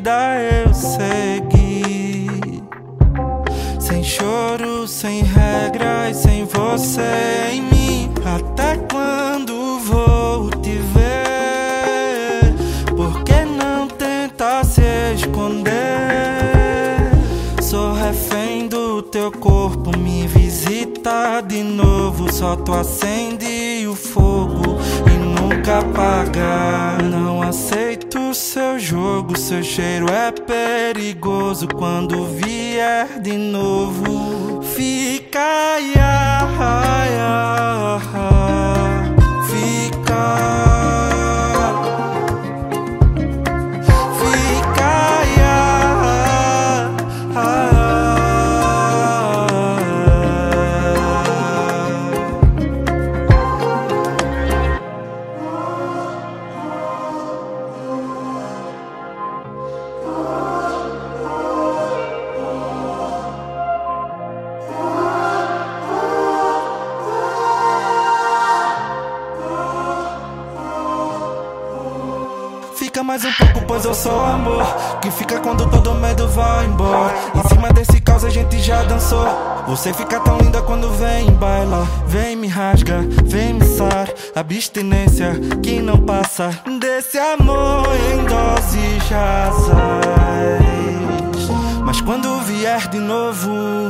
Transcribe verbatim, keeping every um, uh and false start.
vida eu segui, sem choro, sem regras, sem você em mim. Até quando vou te ver? Por que não tenta se esconder? Sou refém do teu corpo, me visita de novo. Só tu acende o fogo e nunca apaga. Não aceito seu jogo, seu cheiro é perigoso. Quando vier de novo, fica, ia, ia, fica. Fica mais um pouco, pois eu sou amor, que fica quando todo medo vai embora. Em cima desse caos a gente já dançou. Você fica tão linda quando vem bailar. Vem me rasga, vem me sar. Abstinência que não passa. Desse amor em doses rasas. Mas quando vier de novo,